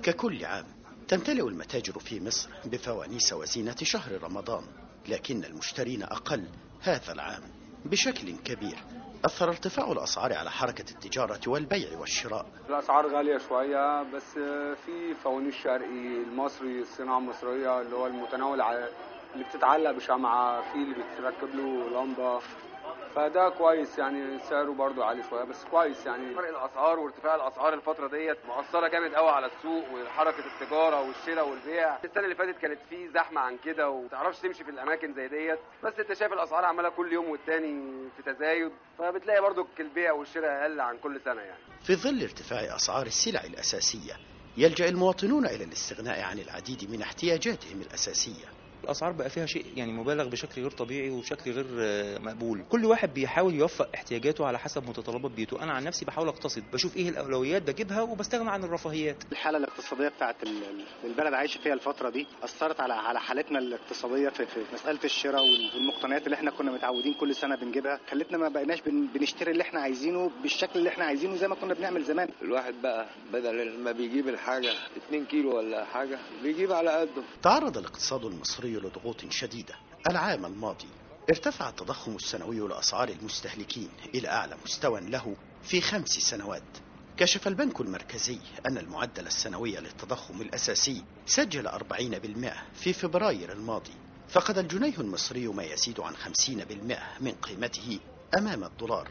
ككل عام تمتلئ المتاجر في مصر بفوانيس وزينة شهر رمضان، لكن المشترين أقل هذا العام بشكل كبير. أثر ارتفاع الأسعار على حركة التجارة والبيع والشراء. الأسعار غالية شوية، بس في فوانيس شرقي المصري، الصناعة المصرية اللي هو المتناول اللي بتتعلق بشمعة، في اللي بتركب له لمبة، فده كويس يعني. سعره برضو عالي شويه بس كويس يعني. فرق الاسعار وارتفاع الاسعار الفتره ديت مؤثره جامد قوي على السوق وحركه التجاره والشراء والبيع. السنه اللي فاتت كانت في زحمه عن كده وما تعرفش تمشي في الاماكن زي ديت، بس انت شايف الاسعار عماله كل يوم والتاني في تزايد، فبتلاقي برضو البيع والشراء اقل عن كل سنه يعني. في ظل ارتفاع اسعار السلع الاساسيه يلجأ المواطنون الى الاستغناء عن العديد من احتياجاتهم الاساسيه. الاسعار بقى فيها شيء يعني مبالغ بشكل غير طبيعي وبشكل غير مقبول. كل واحد بيحاول يوفق احتياجاته على حسب متطلبات بيته. انا عن نفسي بحاول اقتصد، بشوف ايه الاولويات بجيبها وبستغنى عن الرفاهيات. الحاله الاقتصاديه بتاعت البلد عايشه فيها الفتره دي اثرت على حالتنا الاقتصاديه في مساله الشراء والمقتنيات اللي احنا كنا متعودين كل سنه بنجيبها، خلتنا ما بقيناش بنشتري اللي احنا عايزينه بالشكل اللي احنا عايزينه زي ما كنا بنعمل زمان. الواحد بقى بدل ما بيجيب الحاجه 2 كيلو ولا حاجه بيجيب على قده. تعرض الاقتصاد المصري لضغوط شديدة. العام الماضي ارتفع التضخم السنوي لأسعار المستهلكين إلى أعلى مستوى له في 5 سنوات. كشف البنك المركزي أن المعدل السنوي للتضخم الأساسي سجل 40% في فبراير الماضي، فقد الجنيه المصري ما يزيد عن 50% من قيمته أمام الدولار.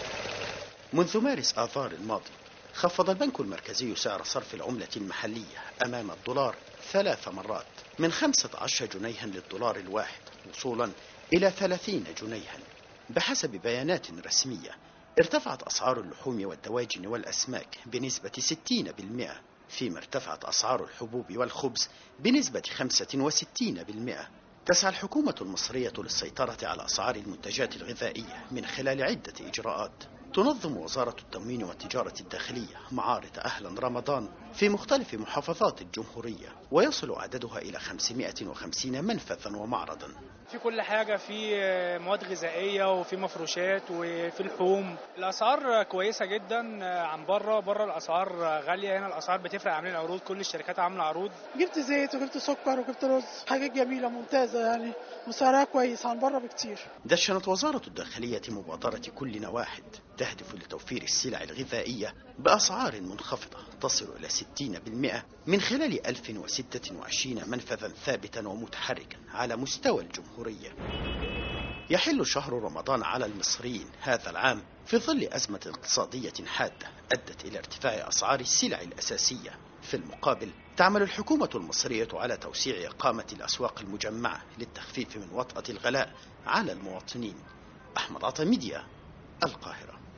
منذ مارس آذار الماضي خفض البنك المركزي سعر صرف العملة المحلية أمام الدولار 3 مرات، من 15 جنيها للدولار الواحد وصولا إلى 30 جنيها. بحسب بيانات رسمية ارتفعت أسعار اللحوم والدواجن والأسماك بنسبة 60%، فيما ارتفعت أسعار الحبوب والخبز بنسبة 65%. تسعى الحكومة المصرية للسيطرة على أسعار المنتجات الغذائية من خلال عدة إجراءات. تنظم وزارة التموين والتجارة الداخلية معارض أهلا رمضان في مختلف محافظات الجمهورية، ويصل عددها إلى 550 منفذا ومعرضا. في كل حاجة، في مواد غذائية وفي مفروشات وفي لحوم. الأسعار كويسة جدا عن بره الأسعار غالية، هنا الأسعار بتفرق. عاملين عروض، كل الشركات عاملة عروض. جبت زيت وجبت سكر وجبت رز، حاجات جميلة ممتازة يعني، وسعرها كويس عن بره بكتير. دشنت وزارة الداخلية مبادرة كلنا واحد تهدف لتوفير السلع الغذائية بأسعار منخفضة تصل إلى 60% من خلال 1026 منفذا ثابتا ومتحركا على مستوى الجمهورية. يحل شهر رمضان على المصريين هذا العام في ظل أزمة اقتصادية حادة أدت إلى ارتفاع أسعار السلع الأساسية. في المقابل تعمل الحكومة المصرية على توسيع إقامة الأسواق المجمعة للتخفيف من وطأة الغلاء على المواطنين. أحمد عطا، ميديا، القاهرة.